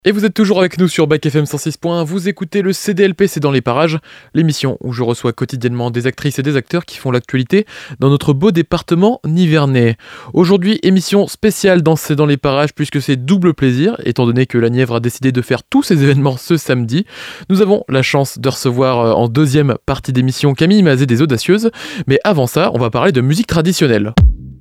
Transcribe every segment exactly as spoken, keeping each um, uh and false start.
Et vous êtes toujours avec nous sur Bac F M cent six point un, vous écoutez le C D L P, c'est dans les parages, l'émission où je reçois quotidiennement des actrices et des acteurs qui font l'actualité dans notre beau département nivernais. Aujourd'hui, émission spéciale dans C'est dans les parages puisque c'est double plaisir, étant donné que la Nièvre a décidé de faire tous ses événements ce samedi. Nous avons la chance de recevoir en deuxième partie d'émission Camille Mazet des Audacieuses, mais avant ça, on va parler de musique traditionnelle.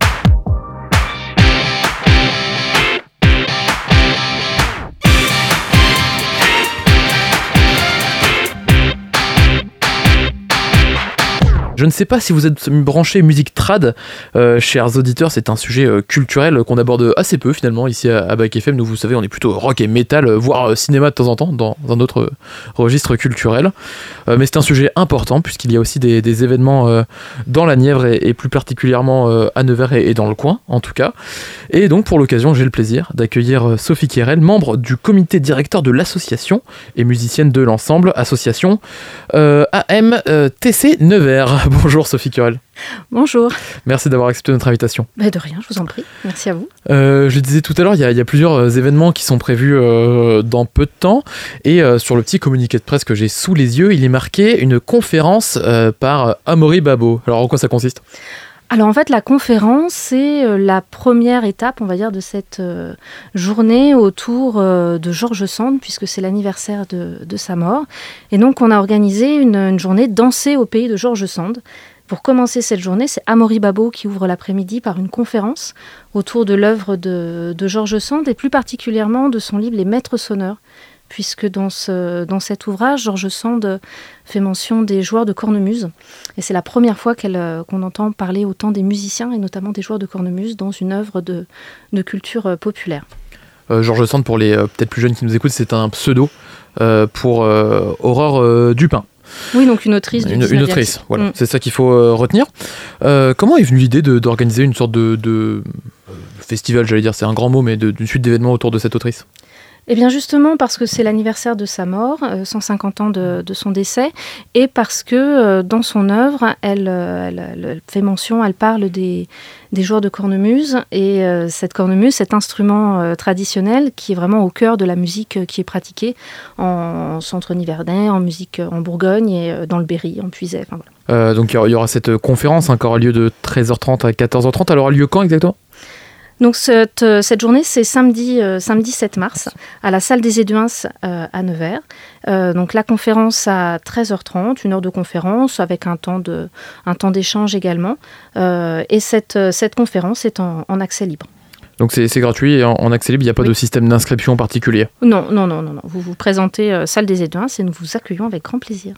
Je ne sais pas si vous êtes branchés musique trad, euh, chers auditeurs, c'est un sujet euh, culturel qu'on aborde assez peu finalement ici à, à Bac F M. Nous, vous savez, on est plutôt rock et métal, euh, voire euh, cinéma de temps en temps, dans un autre euh, registre culturel. Euh, mais c'est un sujet important puisqu'il y a aussi des, des événements euh, dans la Nièvre et, et plus particulièrement euh, à Nevers et, et dans le coin en tout cas. Et donc pour l'occasion, j'ai le plaisir d'accueillir euh, Sophie Kérel, membre du comité directeur de l'association et musicienne de l'ensemble, association euh, A M T C Nevers. Bonjour Sophie Kérel. Bonjour. Merci d'avoir accepté notre invitation. Bah de rien, je vous en prie. Merci à vous. Euh, je le disais tout à l'heure, il y, y a plusieurs événements qui sont prévus euh, dans peu de temps. Et euh, sur le petit communiqué de presse que j'ai sous les yeux, il est marqué une conférence euh, par Amaury Babo. Alors en quoi ça consiste ? Alors en fait, la conférence, c'est la première étape, on va dire, de cette euh, journée autour euh, de George Sand, puisque c'est l'anniversaire de, de sa mort. Et donc on a organisé une, une journée dansée au pays de George Sand. Pour commencer cette journée, c'est Amaury Babo qui ouvre l'après-midi par une conférence autour de l'œuvre de, de George Sand, et plus particulièrement de son livre « Les Maîtres sonneurs », puisque dans, ce, dans cet ouvrage, George Sand fait mention des joueurs de cornemuse. Et c'est la première fois qu'elle, qu'on entend parler autant des musiciens, et notamment des joueurs de cornemuse, dans une œuvre de, de culture populaire. Euh, George Sand, pour les euh, peut-être plus jeunes qui nous écoutent, c'est un pseudo euh, pour euh, Aurore euh, Dupin. Oui, donc une autrice du Une, une autrice, voilà. Mm. C'est ça qu'il faut euh, retenir. Euh, comment est venue l'idée de, d'organiser une sorte de, de festival, j'allais dire, c'est un grand mot, mais de, d'une suite d'événements autour de cette autrice ? Eh bien justement parce que c'est l'anniversaire de sa mort, euh, cent cinquante ans de, de son décès, et parce que euh, dans son œuvre, elle, elle, elle fait mention, elle parle des, des joueurs de cornemuse, et euh, cette cornemuse, cet instrument euh, traditionnel qui est vraiment au cœur de la musique euh, qui est pratiquée en, en centre nivernais, en musique euh, en Bourgogne et euh, dans le Berry, en Puisaye. Enfin, voilà. euh, donc il y aura cette conférence hein, qui aura lieu de treize heures trente à quatorze heures trente. Elle aura lieu quand exactement ? Donc cette, cette journée, c'est samedi, euh, samedi sept mars, à la salle des Éduins euh, à Nevers. Euh, donc la conférence à treize heures trente, une heure de conférence avec un temps, de, un temps d'échange également. Euh, et cette, cette conférence est en, en accès libre. Donc c'est, c'est gratuit et en, en accès libre, il n'y a pas oui. de système d'inscription particulier ? Non, non, non, non, non. Vous vous présentez euh, salle des Éduins et nous vous accueillons avec grand plaisir.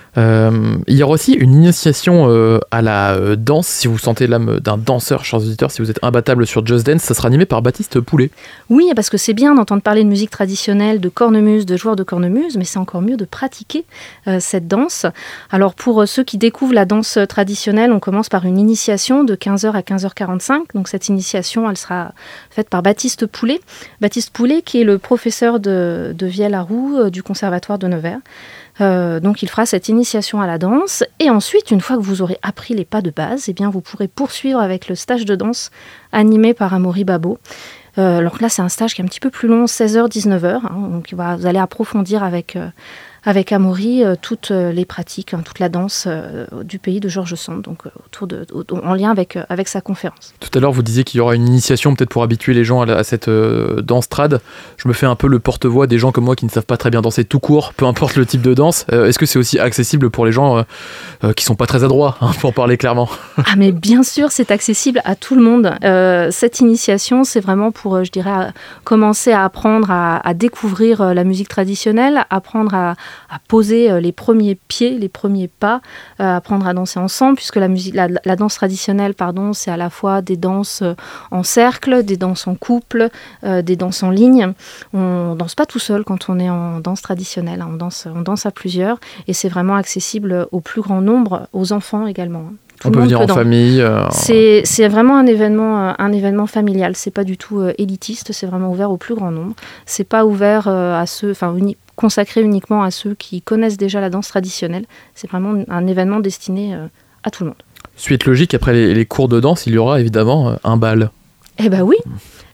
Euh, il y aura aussi une initiation euh, à la euh, danse. Si vous sentez l'âme d'un danseur, chers auditeurs, si vous êtes imbattable sur Just Dance, ça sera animé par Baptiste Poulet. Oui, parce que c'est bien d'entendre parler de musique traditionnelle, de cornemuse, de joueurs de cornemuse, mais c'est encore mieux de pratiquer euh, cette danse. Alors pour euh, ceux qui découvrent la danse traditionnelle, on commence par une initiation de quinze heures à quinze heures quarante-cinq. Donc cette initiation, elle sera faite par Baptiste Poulet. Baptiste Poulet qui est le professeur de, de vielle-à-roue euh, du Conservatoire de Nevers. Euh, donc il fera cette initiation à la danse et ensuite, une fois que vous aurez appris les pas de base, eh bien, vous pourrez poursuivre avec le stage de danse animé par Amaury Babo. Euh, alors là, c'est un stage qui est un petit peu plus long, seize heures dix-neuf heures. Hein, donc voilà, vous allez approfondir avec, euh, avec Amaury euh, toutes les pratiques, hein, toute la danse euh, du pays de George Sand, donc euh, autour de, en lien avec, euh, avec sa conférence. Tout à l'heure, vous disiez qu'il y aura une initiation peut-être pour habituer les gens à, la, à cette euh, danse trad. Je me fais un peu le porte-voix des gens comme moi qui ne savent pas très bien danser tout court, peu importe le type de danse. Euh, est-ce que c'est aussi accessible pour les gens euh, euh, qui ne sont pas très adroits, hein, pour parler clairement ? Ah mais bien sûr, c'est accessible à tout le monde. Euh, cette initiation, c'est vraiment pour, je dirais, à commencer à apprendre à, à découvrir la musique traditionnelle, apprendre à, à poser les premiers pieds, les premiers pas, euh, apprendre à danser ensemble, puisque la, musique, la, la danse traditionnelle, pardon, c'est à la fois des danses en cercle, des danses en couple, euh, des danses en ligne. On danse pas tout seul quand on est en danse traditionnelle, hein. on, danse, on danse à plusieurs, et c'est vraiment accessible au plus grand nombre, aux enfants également. Tout on peut venir en famille. Euh... C'est, c'est vraiment un événement, un événement familial. C'est pas du tout euh, élitiste. C'est vraiment ouvert au plus grand nombre. C'est pas ouvert euh, à ceux, enfin uni- consacré uniquement à ceux qui connaissent déjà la danse traditionnelle. C'est vraiment un événement destiné euh, à tout le monde. Suite logique, après les, les cours de danse, il y aura évidemment euh, un bal. Eh ben oui.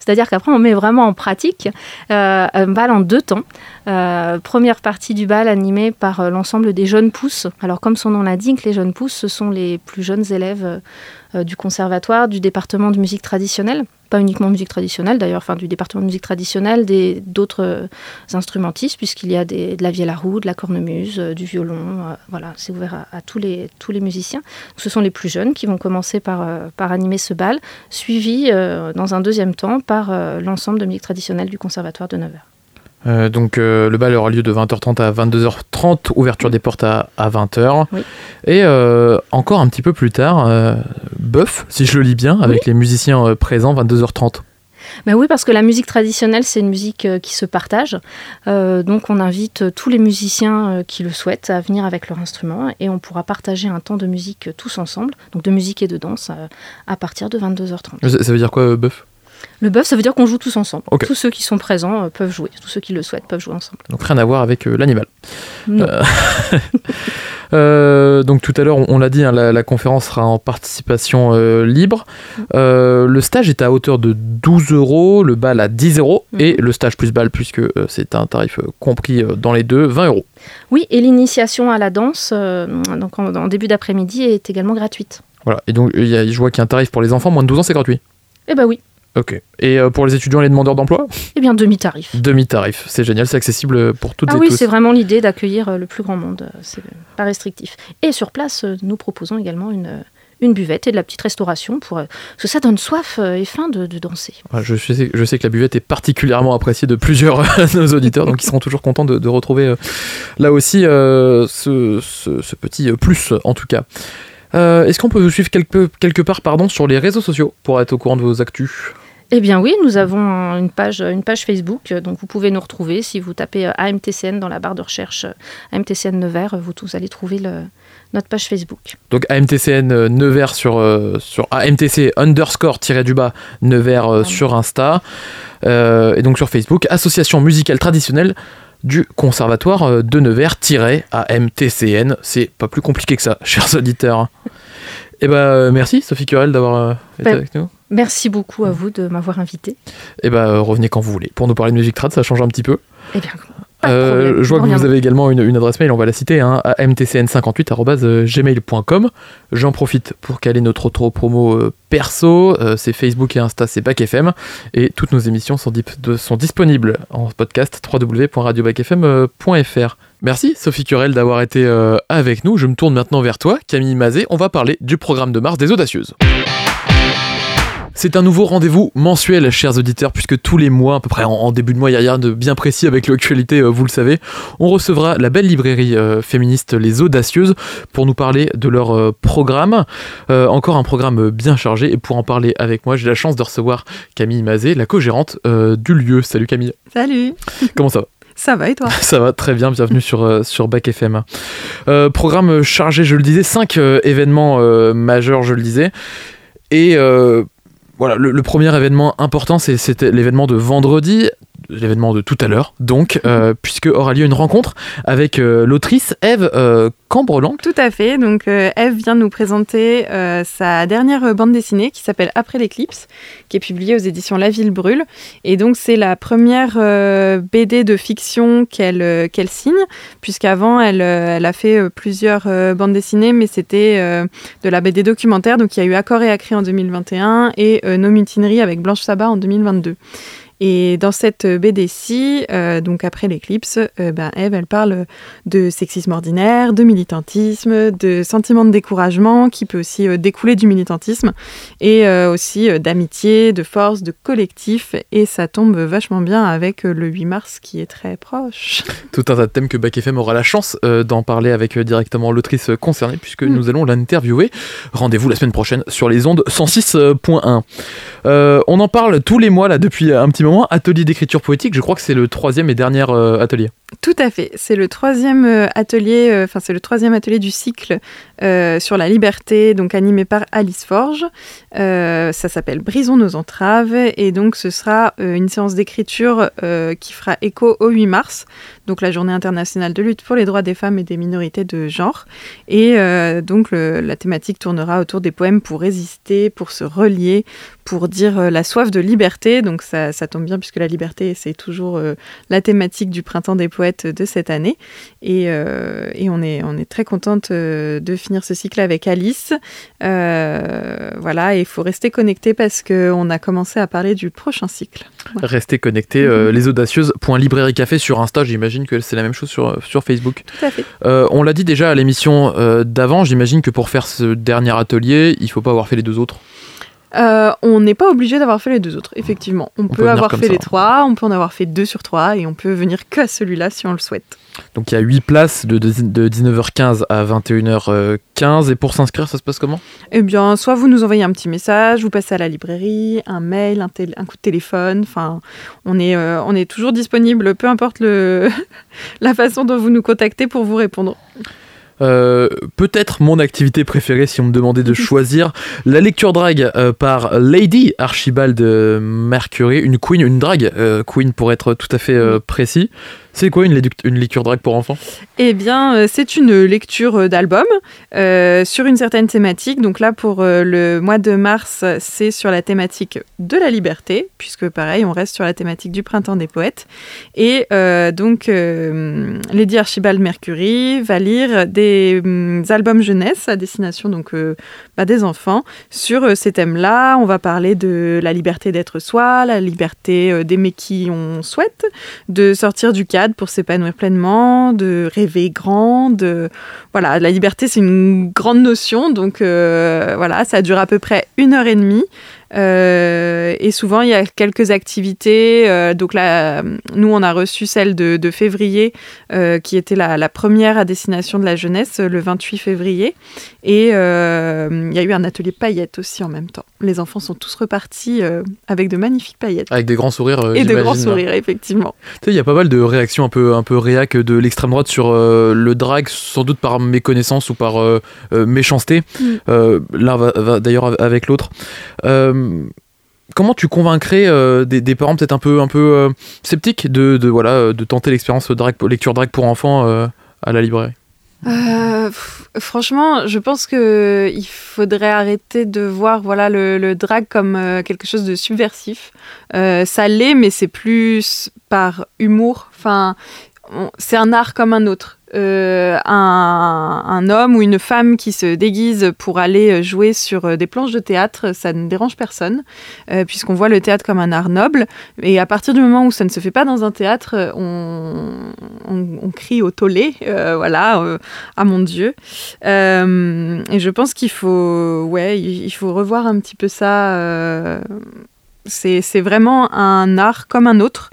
C'est-à-dire qu'après, on met vraiment en pratique euh, un bal en deux temps. Euh, première partie du bal animée par euh, l'ensemble des jeunes pousses. Alors, comme son nom l'indique, les jeunes pousses, ce sont les plus jeunes élèves euh, du conservatoire, du département de musique traditionnelle. Pas uniquement musique traditionnelle d'ailleurs, enfin du département de musique traditionnelle, des, d'autres euh, instrumentistes, puisqu'il y a des, de la vielle à roue, de la cornemuse, euh, du violon, euh, voilà, c'est ouvert à, à tous, les, tous les musiciens. Donc, ce sont les plus jeunes qui vont commencer par, euh, par animer ce bal, suivi euh, dans un deuxième temps par euh, l'ensemble de musique traditionnelle du conservatoire de Nevers. Euh, donc euh, le bal aura lieu de vingt heures trente à vingt-deux heures trente, ouverture des portes à, à vingt heures. Oui. Et euh, encore un petit peu plus tard, euh, bœuf, si je le lis bien, avec oui. les musiciens euh, présents, vingt-deux heures trente. Ben oui, parce que la musique traditionnelle, c'est une musique euh, qui se partage. Euh, donc on invite tous les musiciens euh, qui le souhaitent à venir avec leur instrument et on pourra partager un temps de musique euh, tous ensemble, donc de musique et de danse, euh, à partir de vingt-deux heures trente. Ça, ça veut dire quoi, euh, bœuf ? Le bœuf, ça veut dire qu'on joue tous ensemble. Okay. Tous ceux qui sont présents euh, peuvent jouer. Tous ceux qui le souhaitent peuvent jouer ensemble. Donc rien à voir avec euh, l'animal. Non. Euh... euh, donc tout à l'heure, on, on l'a dit, hein, la, la conférence sera en participation euh, libre. Euh, le stage est à hauteur de douze euros, le bal à dix euros mmh. et le stage plus bal, puisque euh, c'est un tarif euh, compris euh, dans les deux, vingt euros. Oui, et l'initiation à la danse, euh, donc en, en début d'après-midi, est également gratuite. Voilà, et donc y a, je vois qu'il y a un tarif pour les enfants, moins de douze ans, c'est gratuit. Eh ben oui. Ok. Et euh, pour les étudiants et les demandeurs d'emploi ? Eh bien, demi-tarif. Demi-tarif, c'est génial, c'est accessible pour toutes ah et oui, tous. Ah oui, c'est vraiment l'idée d'accueillir le plus grand monde, c'est pas restrictif. Et sur place, nous proposons également une, une buvette et de la petite restauration, pour, parce que ça donne soif et faim de, de danser. Ouais, je, sais, je sais que la buvette est particulièrement appréciée de plusieurs de nos auditeurs, donc ils seront toujours contents de, de retrouver euh, là aussi euh, ce, ce, ce petit plus, en tout cas. Euh, est-ce qu'on peut vous suivre quelque, quelque part pardon, sur les réseaux sociaux pour être au courant de vos actus ? Eh bien oui, nous avons une page, une page Facebook, donc vous pouvez nous retrouver. Si vous tapez A M T C N dans la barre de recherche A M T C N Nevers, vous, vous allez trouver le, notre page Facebook. Donc A M T C N Nevers sur, euh, sur A M T C underscore tiré du bas Nevers euh, sur Insta. Euh, et donc sur Facebook, Association musicale traditionnelle du Conservatoire de Nevers-A M T C N. C'est pas plus compliqué que ça, chers auditeurs. Eh ben, merci Sophie Curel d'avoir euh, été ben, avec nous. Merci beaucoup à vous de m'avoir invité. Eh ben, euh, revenez quand vous voulez. Pour nous parler de musique trad, ça change un petit peu. Eh bien, pas de problème. Euh, je vois que vous avez également une, une adresse mail, on va la citer, hein, a m t c n cinquante-huit arobase gmail point com. J'en profite pour caler notre autre promo euh, perso. Euh, c'est Facebook et Insta, c'est Bac F M. Et toutes nos émissions sont, dip- de, sont disponibles en podcast w w w point radio bac f m point f r. Merci Sophie Curel d'avoir été euh, avec nous. Je me tourne maintenant vers toi, Camille Mazet. On va parler du programme de mars des Audacieuses. C'est un nouveau rendez-vous mensuel, chers auditeurs, puisque tous les mois, à peu près en, en début de mois, il n'y a rien de bien précis avec l'actualité, euh, vous le savez, on recevra la belle librairie euh, féministe Les Audacieuses pour nous parler de leur euh, programme. Euh, encore un programme bien chargé, et pour en parler avec moi, j'ai la chance de recevoir Camille Mazet, la co-gérante euh, du lieu. Salut Camille. Salut. Comment ça va ? Ça va et toi ? Ça va très bien, bienvenue sur, euh, sur Bac F M. Euh, programme chargé, je le disais, cinq euh, événements euh, majeurs, je le disais, et... Euh, Voilà, le, le premier événement important, c'est, c'était l'événement de vendredi, l'événement de tout à l'heure, donc, euh, puisque aura lieu une rencontre avec euh, l'autrice Ève euh, Cambrelang. Tout à fait, donc euh, Ève vient de nous présenter euh, sa dernière bande dessinée qui s'appelle Après l'éclipse, qui est publiée aux éditions La Ville Brûle. Et donc c'est la première euh, B D de fiction qu'elle, euh, qu'elle signe, puisqu'avant elle, euh, elle a fait euh, plusieurs euh, bandes dessinées, mais c'était euh, de la B D documentaire, donc il y a eu Accord et Acré en deux mille vingt et un et euh, Nos mutineries avec Blanche Sabat en deux mille vingt-deux. Et dans cette B D-ci, euh, donc après l'éclipse, euh, ben Ève, elle parle de sexisme ordinaire, de militantisme, de sentiment de découragement qui peut aussi euh, découler du militantisme, et euh, aussi euh, d'amitié, de force, de collectif, et ça tombe vachement bien avec euh, le huit mars qui est très proche. Tout un tas de thèmes que Bac F M aura la chance euh, d'en parler avec euh, directement l'autrice concernée, puisque mmh. nous allons l'interviewer. Rendez-vous la semaine prochaine sur les ondes cent six point un. Euh, on en parle tous les mois là depuis un petit moment. Atelier d'écriture poétique, je crois que c'est le troisième et dernier euh, atelier. Tout à fait. C'est le troisième atelier, enfin euh, c'est le troisième atelier du cycle euh, sur la liberté, donc animé par Alice Forge. Euh, ça s'appelle Brisons nos entraves et donc ce sera euh, une séance d'écriture euh, qui fera écho au huit mars, donc la Journée internationale de lutte pour les droits des femmes et des minorités de genre. Et euh, donc le, la thématique tournera autour des poèmes pour résister, pour se relier, pour dire euh, la soif de liberté. Donc ça, ça tombe bien puisque la liberté c'est toujours euh, la thématique du printemps des poètes de cette année et, euh, et on, est, on est très contente euh, de finir ce cycle avec Alice. Euh, voilà, et il faut rester connecté parce qu'on a commencé à parler du prochain cycle. Voilà. Restez connectés, euh, mm-hmm. les audacieuses, point librairie café sur Insta, j'imagine que c'est la même chose sur, sur Facebook. Tout à fait. Euh, on l'a dit déjà à l'émission euh, d'avant, j'imagine que pour faire ce dernier atelier, il ne faut pas avoir fait les deux autres. Euh, on n'est pas obligé d'avoir fait les deux autres, effectivement. On, on peut, peut avoir fait ça. les trois, on peut en avoir fait deux sur trois et on peut venir qu'à celui-là si on le souhaite. Donc il y a huit places de, de, de dix-neuf heures quinze à vingt et une heures quinze et pour s'inscrire, ça se passe comment ? Eh bien, soit vous nous envoyez un petit message, vous passez à la librairie, un mail, un, tél- un coup de téléphone, enfin, on est, euh, on est toujours disponible, peu importe le la façon dont vous nous contactez pour vous répondre. Euh, peut-être mon activité préférée si on me demandait de choisir la lecture drague euh, par Lady Archibald Mercury, une queen, une drague euh, queen pour être tout à fait euh, précis. C'est quoi une, lédu- une lecture drague pour enfants ? Eh bien, euh, c'est une lecture d'album euh, sur une certaine thématique. Donc là, pour euh, le mois de mars, c'est sur la thématique de la liberté, puisque pareil, on reste sur la thématique du printemps des poètes. Et euh, donc, euh, Lady Archibald Mercury va lire des euh, albums jeunesse à destination donc, euh, bah, des enfants sur euh, ces thèmes-là. On va parler de la liberté d'être soi, la liberté euh, d'aimer qui on souhaite, de sortir du cadre pour s'épanouir pleinement, de rêver grand, de... Voilà, la liberté, c'est une grande notion, donc euh, voilà, ça dure à peu près une heure et demie. Euh, et souvent, il y a quelques activités. Euh, donc là, nous, on a reçu celle de, de février, euh, qui était la, la première à destination de la jeunesse, le vingt-huit février. Et euh, il y a eu un atelier paillettes aussi en même temps. Les enfants sont tous repartis euh, avec de magnifiques paillettes. Avec des grands sourires, euh, Et j'imagine. de grands sourires, effectivement. Tu sais, il y a pas mal de réactions un peu, un peu réac de l'extrême droite sur euh, le drag, sans doute par méconnaissance ou par euh, euh, méchanceté. Mm. Euh, L'un va, va d'ailleurs avec l'autre. Euh, Comment tu convaincrais euh, des, des parents peut-être un peu, un peu euh, sceptiques de, de, voilà, de tenter l'expérience drag, lecture drag pour enfants euh, à la librairie ? Euh, pff, franchement, je pense qu'il faudrait arrêter de voir voilà, le, le drag comme euh, quelque chose de subversif. Euh, ça l'est, mais c'est plus par humour. Enfin, on, c'est un art comme un autre. Euh, un, un homme ou une femme qui se déguise pour aller jouer sur des planches de théâtre, ça ne dérange personne, euh, puisqu'on voit le théâtre comme un art noble. Et à partir du moment où ça ne se fait pas dans un théâtre, on, on, on crie au tollé, euh, voilà, euh, ah mon Dieu. Euh, et je pense qu'il faut, ouais, il faut revoir un petit peu ça. Euh, c'est, c'est vraiment un art comme un autre,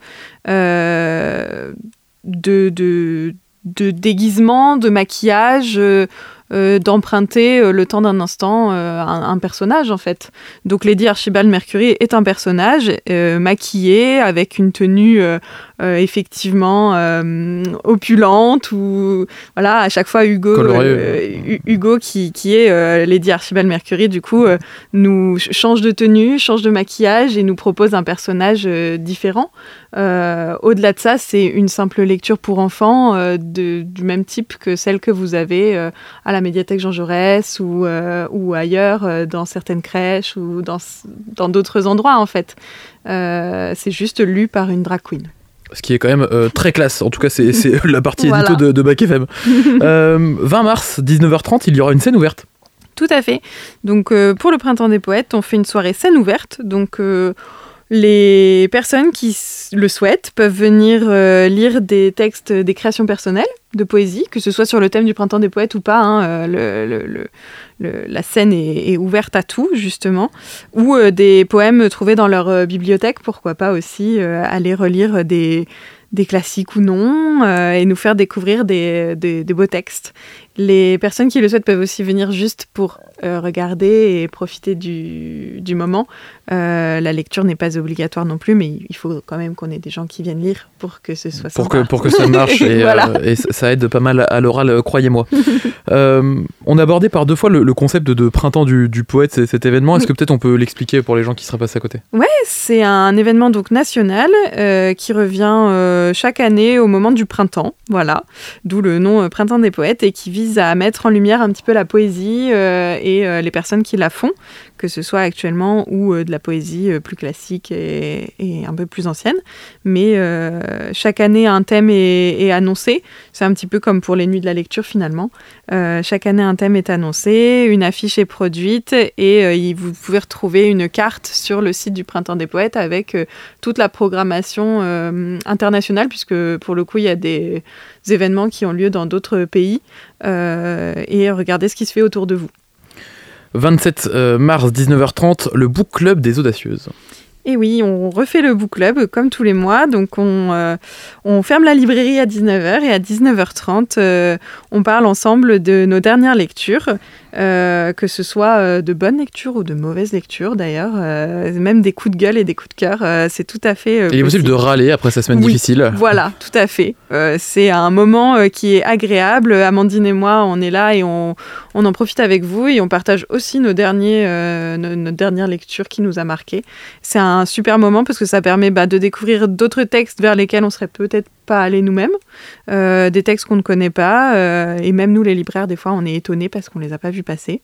euh, de... de de déguisement, de maquillage, euh, euh, d'emprunter euh, le temps d'un instant euh, un, un personnage en fait. Donc Lady Archibald Mercury est un personnage euh, maquillé avec une tenue euh, euh, effectivement euh, opulente ou voilà à chaque fois Hugo euh, Hugo qui, qui est euh, Lady Archibald Mercury du coup euh, nous change de tenue, change de maquillage et nous propose un personnage euh, différent. Euh, au-delà de ça, c'est une simple lecture pour enfants euh, de, du même type que celle que vous avez euh, à la médiathèque Jean Jaurès ou, euh, ou ailleurs euh, dans certaines crèches ou dans, dans d'autres endroits en fait. Euh, c'est juste lu par une drag queen. Ce qui est quand même euh, très classe, en tout cas c'est, c'est la partie voilà. édito de, de Bac F M. euh, vingt mars, dix-neuf heures trente, il y aura une scène ouverte. Tout à fait. Donc euh, pour le Printemps des Poètes, on fait une soirée scène ouverte. Donc euh, les personnes qui le souhaitent peuvent venir euh, lire des textes, des créations personnelles de poésie, que ce soit sur le thème du Printemps des Poètes ou pas. Hein, euh, le, le, le, le, la scène est, est ouverte à tout, justement. Ou euh, des poèmes trouvés dans leur euh, bibliothèque, pourquoi pas aussi euh, aller relire des, des classiques ou non, euh, et nous faire découvrir des, des, des beaux textes. Les personnes qui le souhaitent peuvent aussi venir juste pour euh, regarder et profiter du, du moment. Euh, la lecture n'est pas obligatoire non plus, mais il faut quand même qu'on ait des gens qui viennent lire pour que ce soit pour sympa. Que, pour que ça marche, et, voilà. euh, et ça aide pas mal à l'oral, euh, croyez-moi. euh, on a abordé par deux fois le, le concept de, de printemps du, du poète, c'est, cet événement. Est-ce oui. que peut-être on peut l'expliquer pour les gens qui seraient passés à côté ? Ouais, c'est un événement donc national euh, qui revient euh, chaque année au moment du printemps, voilà, d'où le nom euh, Printemps des poètes, et qui vise à mettre en lumière un petit peu la poésie euh, et euh, les personnes qui la font, que ce soit actuellement ou euh, de la poésie euh, plus classique et, et un peu plus ancienne. Mais euh, chaque année, un thème est, est annoncé. C'est un petit peu comme pour les nuits de la lecture finalement. Euh, chaque année, un thème est annoncé, une affiche est produite et euh, vous pouvez retrouver une carte sur le site du Printemps des poètes avec euh, toute la programmation euh, internationale, puisque pour le coup, il y a des événements qui ont lieu dans d'autres pays. Euh, et regardez ce qui se fait autour de vous. vingt-sept mars, dix-neuf heures trente, le Book Club des Audacieuses. Et oui, on refait le book club comme tous les mois. Donc, on, euh, on ferme la librairie à dix-neuf heures et à dix-neuf heures trente, euh, on parle ensemble de nos dernières lectures, euh, que ce soit euh, de bonnes lectures ou de mauvaises lectures d'ailleurs, euh, même des coups de gueule et des coups de cœur. Euh, c'est tout à fait euh, Il est possible de râler après sa semaine oui, difficile. Voilà, tout à fait. Euh, c'est un moment euh, qui est agréable. Amandine et moi, on est là et on, on en profite avec vous et on partage aussi nos, derniers, euh, nos, nos dernières lectures qui nous a marquées. C'est un un super moment parce que ça permet bah, de découvrir d'autres textes vers lesquels on serait peut-être pas allé nous-mêmes, euh, des textes qu'on ne connaît pas, euh, et même nous les libraires des fois on est étonnés parce qu'on les a pas vus passer.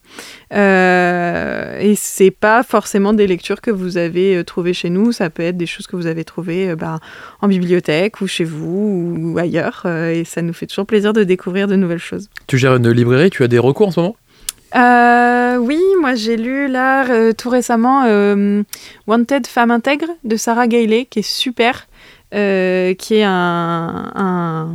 Euh, et c'est pas forcément des lectures que vous avez trouvées chez nous, ça peut être des choses que vous avez trouvées euh, bah, en bibliothèque ou chez vous ou ailleurs, euh, et ça nous fait toujours plaisir de découvrir de nouvelles choses. Tu gères une librairie, tu as des recours en ce moment ? Euh, oui, moi j'ai lu là euh, tout récemment euh, Wanted Femme intègre de Sarah Gailey, qui est super, euh, qui est un, un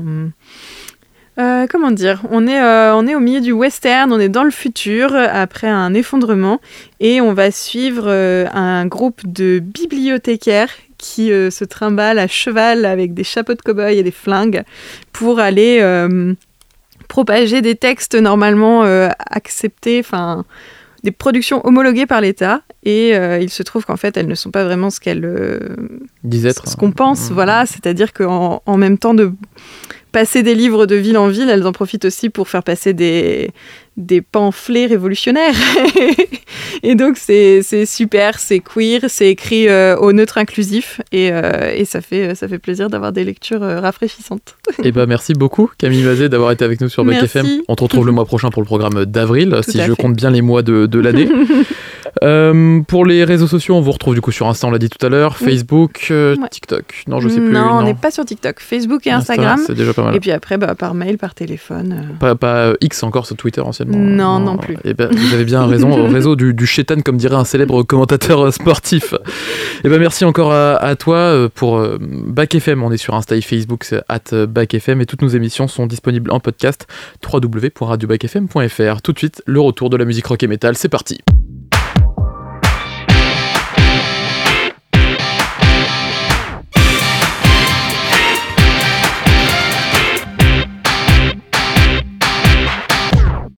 euh, comment dire, on est euh, on est au milieu du western, on est dans le futur après un effondrement et on va suivre euh, un groupe de bibliothécaires qui euh, se trimballent à cheval avec des chapeaux de cow-boy et des flingues pour aller euh, propager des textes normalement euh, acceptés, enfin des productions homologuées par l'État, et euh, il se trouve qu'en fait elles ne sont pas vraiment ce qu'elles euh, disent être, ce qu'on pense, mmh. voilà, c'est-à-dire qu'en en même temps de passer des livres de ville en ville, elles en profitent aussi pour faire passer des, des pamphlets révolutionnaires. Et donc, c'est, c'est super, c'est queer, c'est écrit euh, au neutre inclusif, et, euh, et ça, fait, ça fait plaisir d'avoir des lectures euh, rafraîchissantes. Et bah, merci beaucoup, Camille Mazet, d'avoir été avec nous sur Bac F M. On te retrouve le mois prochain pour le programme d'avril, Tout si je fait. compte bien les mois de, de l'année. Euh, pour les réseaux sociaux, on vous retrouve du coup sur Insta, on l'a dit tout à l'heure, oui. Facebook, euh, ouais. TikTok. Non, je sais plus. Non, non. on n'est pas sur TikTok. Facebook et Instagram. Insta, c'est déjà pas mal. Et puis après, bah, par mail, par téléphone. Euh... Pas, pas X encore sur Twitter anciennement. Non, non, non plus. Et ben, vous avez bien raison. Au réseau du, du chétan, comme dirait un célèbre commentateur sportif. Et ben, merci encore à, à toi pour euh, Bac F M. On est sur Insta et Facebook, c'est at Bac F M, et toutes nos émissions sont disponibles en podcast w w w point radio bac f m point f r. Tout de suite, le retour de la musique rock et métal. C'est parti.